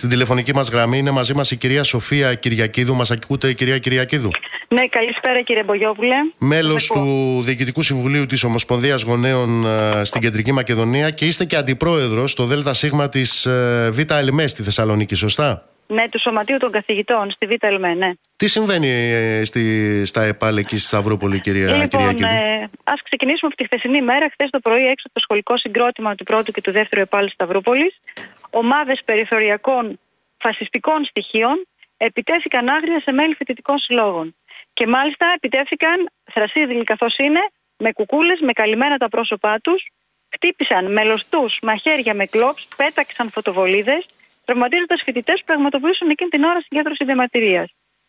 Στην τηλεφωνική μας γραμμή είναι μαζί μας η κυρία Σοφία Κυριακίδου. Μας ακούτε, κυρία Κυριακίδου? Ναι, καλησπέρα κύριε Μπογιόπουλε. Μέλος του Διοικητικού Συμβουλίου της Ομοσπονδίας Γονέων στην Κεντρική Μακεδονία και είστε και αντιπρόεδρος στο ΔΣ της Β' ΕΛΜΕ στη Θεσσαλονίκη, σωστά? Ναι, του Σωματείου των Καθηγητών στη Β' ΕΛΜΕ, ναι. Τι συμβαίνει στα ΕΠΑΛ εκεί στη Σταυρούπολη, κυρία Κυριακίδου? Ας ξεκινήσουμε από τη χθεσινή μέρα. Χθες το πρωί, έξω από το σχολικό συγκρότημα του πρώτου και του δεύτερου ΕΠΑΛ Σταυρούπολης, ομάδες περιθωριακών φασιστικών στοιχείων επιτέθηκαν άγρια σε μέλη φοιτητικών συλλόγων. Και μάλιστα επιτέθηκαν θρασίδηλοι καθώς είναι, με κουκούλες, με καλυμμένα τα πρόσωπά τους, χτύπησαν με λωστούς, μαχαίρια, με κλόπς, πέταξαν φωτοβολίδες, τραυματίζοντας φοιτητές που πραγματοποιούσαν εκείνη την ώρα συγκέντρωση διαμαρτυρίας.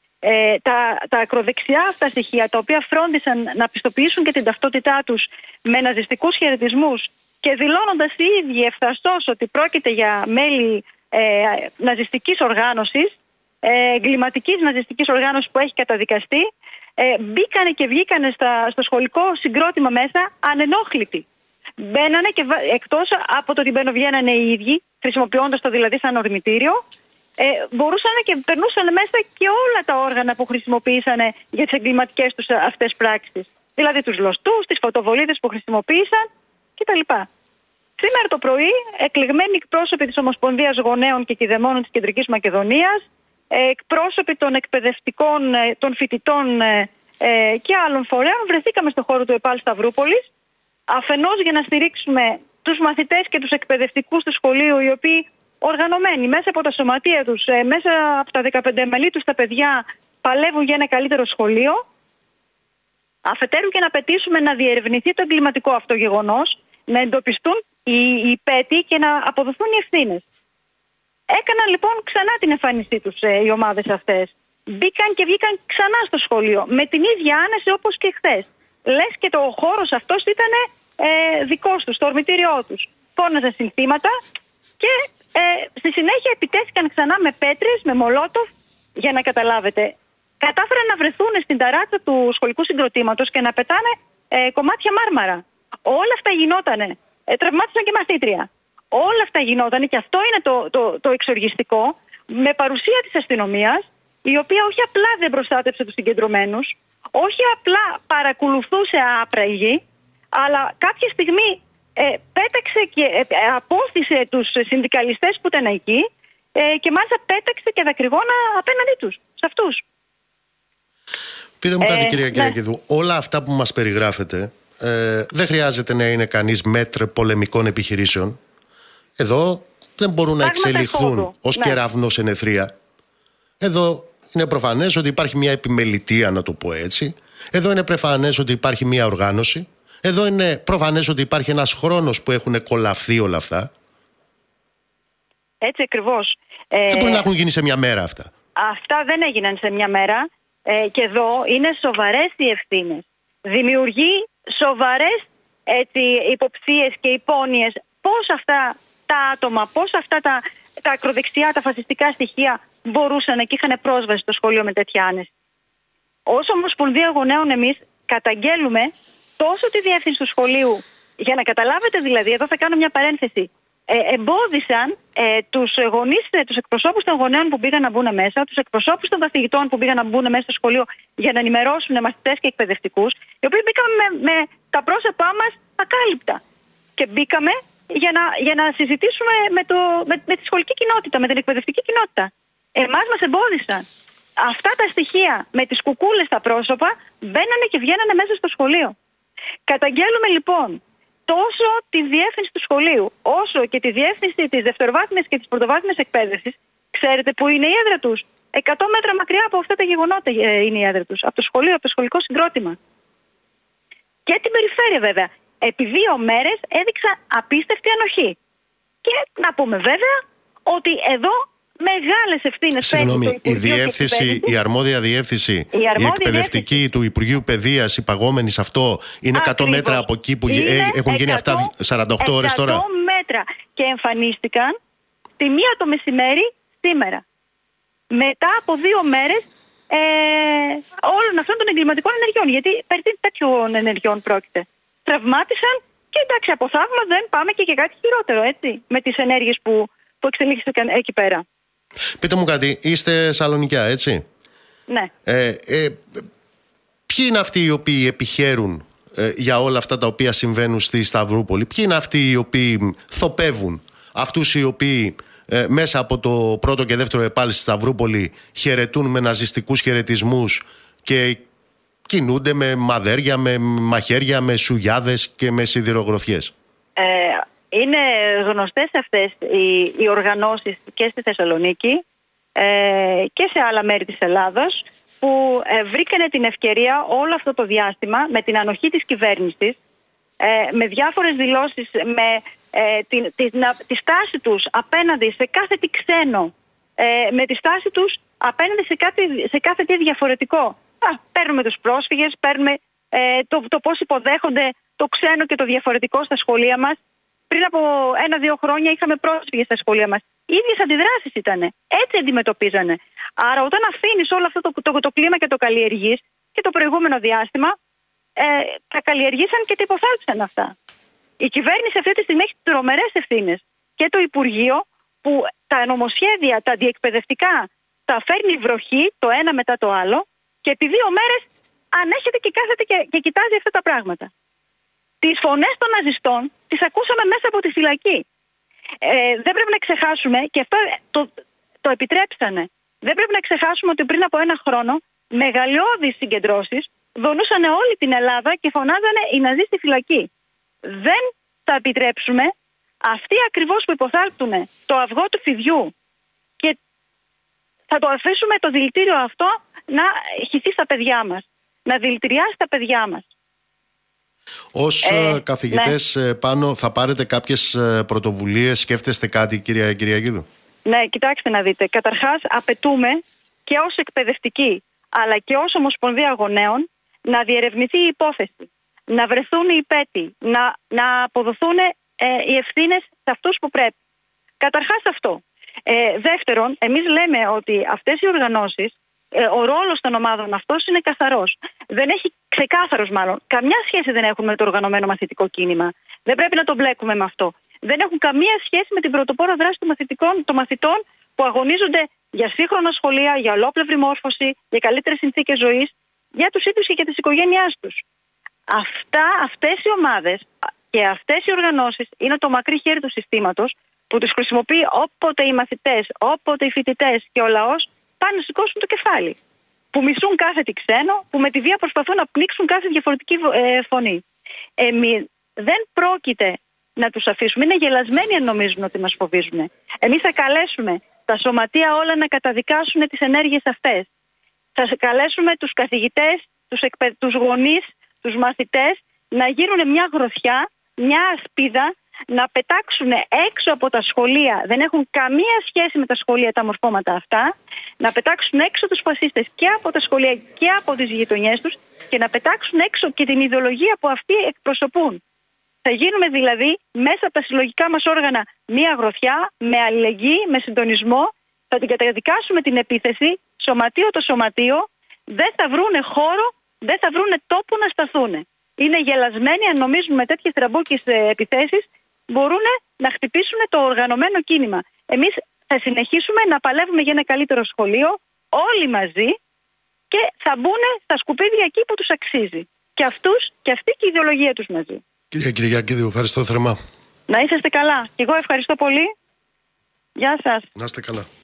Τα ακροδεξιά αυτά στοιχεία, τα οποία φρόντισαν να πιστοποιήσουν και την ταυτότητά τους με ναζιστικούς χαιρετισμούς και δηλώνοντας οι ίδιοι ευθαστώς ότι πρόκειται για μέλη ναζιστικής οργάνωσης, εγκληματικής ναζιστικής οργάνωσης που έχει καταδικαστεί, μπήκανε και βγήκανε στο σχολικό συγκρότημα μέσα ανενόχλητοι. Μπαίνανε και εκτός από το ότι βγαίνανε οι ίδιοι, χρησιμοποιώντας το δηλαδή σαν ορμητήριο, μπορούσαν και περνούσαν μέσα και όλα τα όργανα που χρησιμοποίησαν για τις εγκληματικές τους αυτές πράξεις. Δηλαδή τους λωστούς, τις φωτοβολίδες που χρησιμοποίησαν κτλ. Σήμερα το πρωί, εκλεγμένοι εκπρόσωποι της Ομοσπονδίας Γονέων και Κηδεμόνων της Κεντρικής Μακεδονίας, εκπρόσωποι των εκπαιδευτικών, των φοιτητών και άλλων φορέων, βρεθήκαμε στο χώρο του ΕΠΑΛ Σταυρούπολης, αφενός για να στηρίξουμε τους μαθητές και τους εκπαιδευτικούς του σχολείου, οι οποίοι οργανωμένοι μέσα από τα σωματεία τους, μέσα από τα 15 μελή τους τα παιδιά, παλεύουν για ένα καλύτερο σχολείο. Αφετέρου και να πετήσουμε να διερευνηθεί το εγκληματικό αυτό γεγονός, να εντοπιστούν οι υπέτειοι και να αποδοθούν οι ευθύνες. Έκαναν λοιπόν ξανά την εμφάνισή τους οι ομάδες αυτές. Μπήκαν και βγήκαν ξανά στο σχολείο με την ίδια άνεση όπως και χθες. Λες και το χώρος αυτός ήταν δικός τους, το ορμητήριό τους. Φώναζαν συνθήματα και στη συνέχεια επιτέθηκαν ξανά με πέτρες, με μολότοφ, για να καταλάβετε. Κατάφεραν να βρεθούν στην ταράτσα του σχολικού συγκροτήματος και να πετάνε κομμάτια μάρμαρα. Όλα αυτά γινότανε. Τραυμάτισαν και μαθήτρια. Όλα αυτά γινότανε και αυτό είναι το εξοργιστικό, με παρουσία της αστυνομίας, η οποία όχι απλά δεν προστάτευσε τους συγκεντρωμένους, όχι απλά παρακολουθούσε άπραγη, αλλά κάποια στιγμή πέταξε και απόστησε τους συνδικαλιστές που ήταν εκεί και μάλιστα πέταξε και δακρυγόνα απέναντί τους, σε αυτούς. Πείτε μου κάτι, κυρία Κυριακίδου, όλα αυτά που μας περιγράφετε δεν χρειάζεται να είναι κανείς μέτρ πολεμικών επιχειρήσεων. Εδώ δεν μπορούν να εξελιχθούν ως κεραυνός εν αιθρία. Εδώ είναι προφανές ότι υπάρχει μια επιμελητία, να το πω έτσι. Εδώ είναι προφανές ότι υπάρχει μια οργάνωση. Εδώ είναι προφανές ότι υπάρχει ένας χρόνος που έχουν κολλαφθεί όλα αυτά. Έτσι ακριβώς. Δεν μπορεί να έχουν γίνει σε μια μέρα αυτά. Αυτά δεν έγιναν σε μια μέρα. Και εδώ είναι σοβαρές οι ευθύνες. Δημιουργεί σοβαρές υποψίες και υπόνοιες πώς αυτά τα άτομα, πώς αυτά τα ακροδεξιά, τα φασιστικά στοιχεία μπορούσαν και είχαν πρόσβαση στο σχολείο με τέτοια άνεση. Ως Ομοσπονδία Γονέων εμείς καταγγέλουμε τόσο τη διεύθυνση του σχολείου, για να καταλάβετε δηλαδή, εδώ θα κάνω μια παρένθεση, εμπόδισαν τους γονείς, τους εκπροσώπους των γονέων που πήγαν να μπουν μέσα, τους εκπροσώπους των καθηγητών που πήγαν να μπουν μέσα στο σχολείο για να ενημερώσουν μαθητές και εκπαιδευτικούς, οι οποίοι μπήκαμε με τα πρόσωπά μας ακάλυπτα. Και μπήκαμε για να συζητήσουμε με τη σχολική κοινότητα, με την εκπαιδευτική κοινότητα. Εμάς μας εμπόδισαν. Αυτά τα στοιχεία με τις κουκούλες στα πρόσωπα μπαίνανε και βγαίνανε μέσα στο σχολείο. Καταγγέλουμε λοιπόν τόσο τη διεύθυνση του σχολείου, όσο και τη διεύθυνση της δευτεροβάθμιας και της πρωτοβάθμιας εκπαίδευσης. Ξέρετε πού είναι η έδρα τους? 100 μέτρα μακριά από αυτά τα γεγονότα είναι η έδρα τους. Από το σχολείο, από το σχολικό συγκρότημα. Και την περιφέρεια βέβαια. Επί 2 μέρες έδειξαν απίστευτη ανοχή. Και να πούμε βέβαια ότι εδώ μεγάλες ευθύνες. Συγγνώμη, η αρμόδια διεύθυνση, η εκπαιδευτική του Υπουργείου Παιδείας, υπαγόμενη σε αυτό, είναι 100 μέτρα από εκεί που έχουν γίνει αυτά 48 ώρες τώρα? 100 μέτρα. Και εμφανίστηκαν τη 1 το μεσημέρι σήμερα. Μετά από 2 μέρες όλων αυτών των εγκληματικών ενεργειών. Γιατί περί τέτοιων ενεργειών πρόκειται. Τραυμάτισαν και εντάξει, από θαύμα δεν πάμε και κάτι χειρότερο, έτσι, με τις ενέργειες που εξελίχθηκαν εκεί πέρα. Πείτε μου κάτι, είστε Σαλονικιά, έτσι? Ναι. Ποιοι είναι αυτοί οι οποίοι επιχαίρουν για όλα αυτά τα οποία συμβαίνουν στη Σταυρούπολη? Ποιοι είναι αυτοί οι οποίοι θοπεύουν αυτούς οι οποίοι μέσα από το πρώτο και δεύτερο ΕΠΑΛ στη Σταυρούπολη χαιρετούν με ναζιστικούς χαιρετισμούς και κινούνται με μαδέρια, με μαχαίρια, με σουγιάδες και με σιδηρογροθιές? Είναι γνωστές αυτές οι οργανώσεις και στη Θεσσαλονίκη και σε άλλα μέρη της Ελλάδος, που βρήκανε την ευκαιρία όλο αυτό το διάστημα, με την ανοχή της κυβέρνησης, με διάφορες δηλώσεις, με τη στάση τους απέναντι σε κάθε τι ξένο, με τη στάση τους απέναντι σε κάθε τι διαφορετικό. Παίρνουμε τους πρόσφυγες, παίρνουμε το πώς υποδέχονται το ξένο και το διαφορετικό στα σχολεία μας. Πριν από 1-2 χρόνια είχαμε πρόσφυγες στα σχολεία μας. Οι ίδιες αντιδράσεις ήταν. Έτσι αντιμετωπίζανε. Άρα, όταν αφήνεις όλο αυτό το κλίμα και το καλλιεργείς, και το προηγούμενο διάστημα, τα καλλιεργήσαν και τα υποθάλψαν αυτά. Η κυβέρνηση αυτή τη στιγμή έχει τρομερές ευθύνες. Και το Υπουργείο, που τα νομοσχέδια, τα αντιεκπαιδευτικά, τα φέρνει βροχή το ένα μετά το άλλο, και επί 2 μέρες ανέχεται και κάθεται και κοιτάζει αυτά τα πράγματα. Τις φωνές των ναζιστών τις ακούσαμε μέσα από τη φυλακή. Δεν πρέπει να ξεχάσουμε, και αυτό το επιτρέψανε, δεν πρέπει να ξεχάσουμε ότι πριν από 1 χρόνο μεγαλειώδεις συγκεντρώσεις δονούσαν όλη την Ελλάδα και φωνάζανε οι Ναζί στη φυλακή. Δεν θα επιτρέψουμε αυτοί ακριβώς που υποθάλπτουν το αυγό του φιδιού, και θα το αφήσουμε το δηλητήριο αυτό να χυθεί στα παιδιά μας, να δηλητηριάσει τα παιδιά μας. Ως καθηγητές, ναι, πάνω θα πάρετε κάποιες πρωτοβουλίες, σκέφτεστε κάτι, κυρία Κυριακίδου? Ναι, κοιτάξτε να δείτε. Καταρχάς, απαιτούμε και ως εκπαιδευτικοί, αλλά και ως Ομοσπονδία Γονέων, να διερευνηθεί η υπόθεση, να βρεθούν οι υπέτειοι, να αποδοθούν οι ευθύνες σε αυτούς που πρέπει. Καταρχάς αυτό. Δεύτερον, εμείς λέμε ότι αυτές οι οργανώσεις, ο ρόλος των ομάδων αυτός είναι καθαρός. Δεν έχει ξεκάθαρος μάλλον. Καμιά σχέση δεν έχουν με το οργανωμένο μαθητικό κίνημα. Δεν πρέπει να το μπλέκουμε με αυτό. Δεν έχουν καμία σχέση με την πρωτοπόρα δράση των μαθητών που αγωνίζονται για σύγχρονα σχολεία, για ολόπλευρη μόρφωση, για καλύτερες συνθήκες ζωής, για τους ίδιους και για τις οικογένειάς τους. Αυτές οι ομάδες και αυτές οι οργανώσεις είναι το μακρύ χέρι του συστήματος, που τους χρησιμοποιεί όποτε οι μαθητές, όποτε οι φοιτητές και ο λαός πάνε να σηκώσουν το κεφάλι. Που μισούν κάθε τι ξένο, που με τη βία προσπαθούν να πνίξουν κάθε διαφορετική φωνή. Εμείς δεν πρόκειται να τους αφήσουμε. Είναι γελασμένοι αν νομίζουν ότι μας φοβίζουν. Εμείς θα καλέσουμε τα σωματεία όλα να καταδικάσουν τις ενέργειες αυτές. Θα καλέσουμε τους καθηγητές, τους γονείς, τους μαθητές να γίνουν μια γροθιά, μια ασπίδα, να πετάξουν έξω από τα σχολεία, δεν έχουν καμία σχέση με τα σχολεία τα μορφώματα αυτά, να πετάξουν έξω τους φασίστες και από τα σχολεία και από τις γειτονιές τους, και να πετάξουν έξω και την ιδεολογία που αυτοί εκπροσωπούν. Θα γίνουμε δηλαδή μέσα από τα συλλογικά μας όργανα μια γροθιά, με αλληλεγγύη, με συντονισμό, θα την καταδικάσουμε την επίθεση, σωματείο το σωματείο, δεν θα βρούνε χώρο, δεν θα βρούνε τόπο να σταθούν. Είναι γελασμένοι αν νομίζουν με τέτοιες τραμπούκες επιθέσεις μπορούν να χτυπήσουν το οργανωμένο κίνημα. Εμείς θα συνεχίσουμε να παλεύουμε για ένα καλύτερο σχολείο, όλοι μαζί, και θα μπουν στα σκουπίδια εκεί που τους αξίζει. Και αυτούς και αυτή και η ιδεολογία τους μαζί. Κυρία Κυριακίδου, ευχαριστώ θερμά. Να είσαστε καλά. Και εγώ ευχαριστώ πολύ. Γεια σας. Να είστε καλά.